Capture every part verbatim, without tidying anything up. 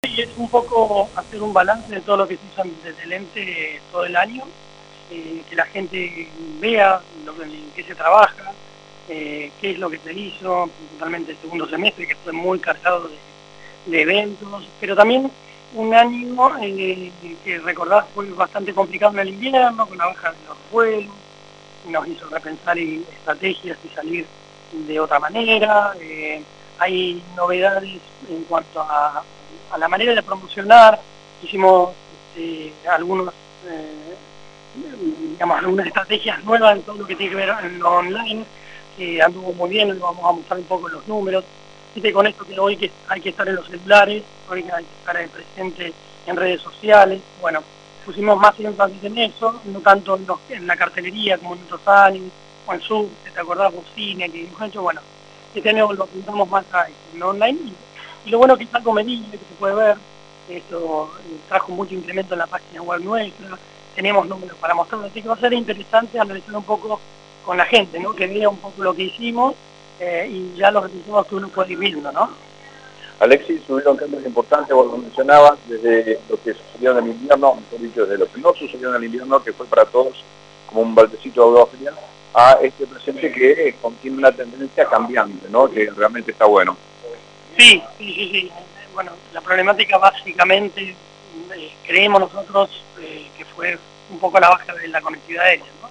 Y es un poco hacer un balance de todo lo que se hizo desde el ente todo el año, eh, que la gente vea lo que, en qué se trabaja, eh, qué es lo que se hizo, principalmente el segundo semestre, que fue muy cargado de, de eventos, pero también un año eh, que recordás fue bastante complicado en el invierno, con la baja de los vuelos, nos hizo repensar estrategias y salir de otra manera. Eh, hay novedades en cuanto a, a la manera de promocionar. Hicimos este, algunos, eh, digamos, algunas estrategias nuevas en todo lo que tiene que ver en lo online, que anduvo muy bien, lo vamos a mostrar un poco en los números. Viste, con esto que hoy que hay que estar en los celulares, hoy que hay que estar presente en redes sociales. Bueno, pusimos más énfasis en eso, no tanto en, los, en la cartelería como en otros años, o en Zoom, ¿te acordás? O cine, que hemos hecho, bueno, este año lo apuntamos más a eso, en online, y, y lo bueno que es algo medible, que se puede ver, esto eh, trajo mucho incremento en la página web nuestra, tenemos números para mostrar, así que va a ser interesante analizar un poco con la gente, ¿no? Que vea un poco lo que hicimos eh, y ya los resultados que uno puede ir viendo, ¿no? Alexis, hubieron cambios importantes, vos lo mencionabas, desde lo que sucedió en el invierno, mejor dicho, desde lo que no sucedió en el invierno, que fue para todos como un baldecito de agua fría, a este presente que eh, contiene una tendencia cambiante, ¿no? Que realmente está bueno. Sí, sí, sí, sí. Bueno, la problemática básicamente, eh, creemos nosotros, eh, que fue un poco la baja de la conectividad aérea, ¿no?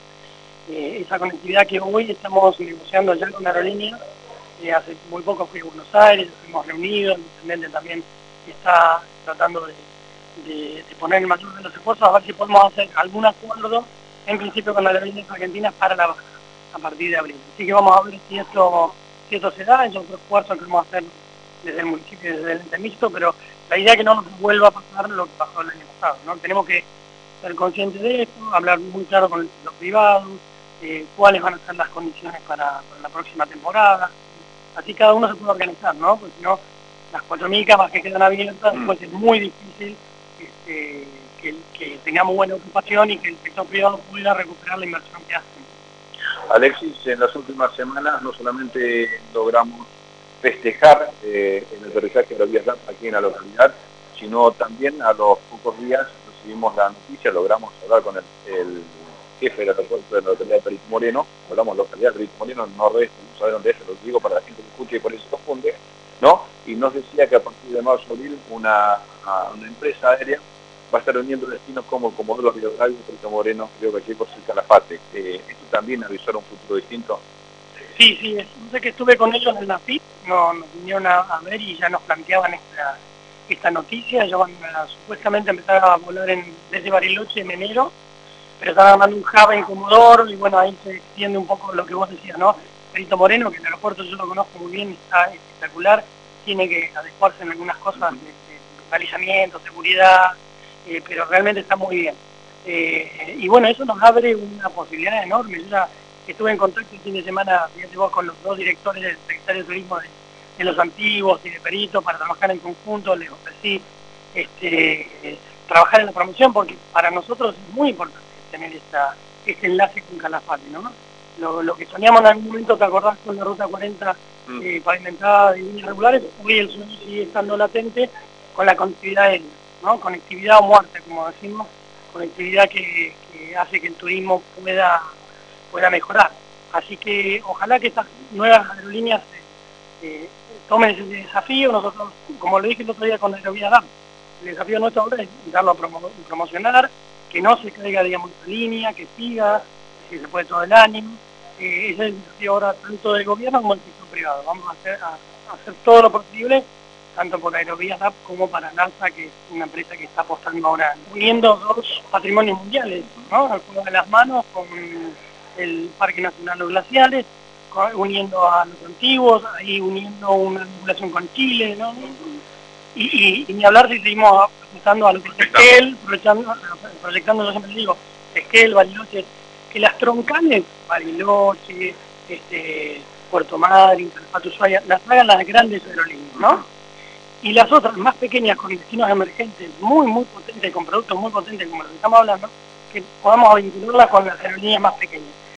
Eh, esa conectividad que hoy estamos negociando ya con la aerolínea. Eh, hace muy poco fui a Buenos Aires, fuimos reunidos, el intendente también está tratando de, de, de poner el mayor de los esfuerzos a ver si podemos hacer algún acuerdo, en principio con la aerolínea argentina, para la baja, a partir de abril. Así que vamos a ver si esto, si esto se da, es otro esfuerzo que vamos a hacer desde el municipio y desde el ente mixto, pero la idea es que no nos vuelva a pasar lo que pasó el año pasado, ¿no? Tenemos que ser conscientes de esto, hablar muy claro con los privados, eh, cuáles van a ser las condiciones para, para la próxima temporada. Así cada uno se puede organizar, ¿no? Porque si no, las cuatro mil camas que quedan abiertas, después es muy difícil este, que, que tengamos buena ocupación y que el sector privado pueda recuperar la inversión que hacen. Alexis, en las últimas semanas no solamente logramos festejar eh, el aterrizaje de Aerovías D A P aquí en la localidad, sino también a los pocos días recibimos la noticia, logramos hablar con el, el jefe del aeropuerto de la localidad de Perito Moreno, hablamos de localidad de Perito Moreno, en nordeste, no sabe dónde es, lo digo para la gente que escuche y por eso se confunde, ¿no? Y nos decía que a partir de marzo abril una, una empresa aérea va a estar uniendo destinos como Comodoro Rivadavia, Perito Moreno, Río Gallegos y Calafate. Eh, ¿Esto también avisó un futuro distinto? Sí, sí, no sé que estuve con ellos en la F I P, no, nos vinieron a, a ver y ya nos planteaban esta, esta noticia. Ellos van a supuestamente empezar a volar en, desde Bariloche en enero, pero están armando un hub en Comodoro y bueno, ahí se extiende un poco lo que vos decías, ¿no? Perito Moreno, que el aeropuerto yo lo conozco muy bien, está espectacular, tiene que adecuarse en algunas cosas de, de, de balizamiento, seguridad, eh, pero realmente está muy bien. Eh, y bueno, eso nos abre una posibilidad enorme. Yo ya estuve en contacto el fin de semana, fíjate vos, con los dos directores del Secretario de Turismo de, de Los Antiguos y de Perito para trabajar en conjunto. Les ofrecí este, trabajar en la promoción porque para nosotros es muy importante tener esta, este enlace con Calafate, ¿no? Lo, lo que soñamos en algún momento, ¿te acordás con la ruta cuarenta eh, pavimentada de líneas regulares? Hoy el sueño sigue estando latente con la conectividad aérea, ¿no? Conectividad o muerte, como decimos, conectividad que, que hace que el turismo pueda, pueda mejorar. Así que ojalá que estas nuevas aerolíneas eh, tomen ese desafío. Nosotros, como lo dije el otro día con la Aerovías D A P, el desafío nuestro ahora es darlo a promo promocionar, que no se caiga, digamos, la línea, que siga, que se puede todo el año. Eh, ese es el desafío ahora tanto del gobierno como del sector privado. Vamos a hacer, a, a hacer todo lo posible, tanto por Aerovías D A P como para NASA, que es una empresa que está apostando ahora, uniendo dos patrimonios mundiales, ¿no? Al juego de las manos con el Parque Nacional Los Glaciares, con, uniendo a los antiguos, ahí uniendo una vinculación con Chile, ¿no? Y, y, y ni hablar si seguimos apuntando a lo que es Esquel, proyectando, proyectando, yo siempre digo, Esquel, Bariloche, que las troncales, Bariloche, este, Puerto Madryn, Calafate, Ushuaia, las hagan las grandes aerolíneas, ¿no? Y las otras más pequeñas con destinos emergentes muy, muy potentes, con productos muy potentes como los que estamos hablando, que podamos vincularlas con las aerolíneas más pequeñas.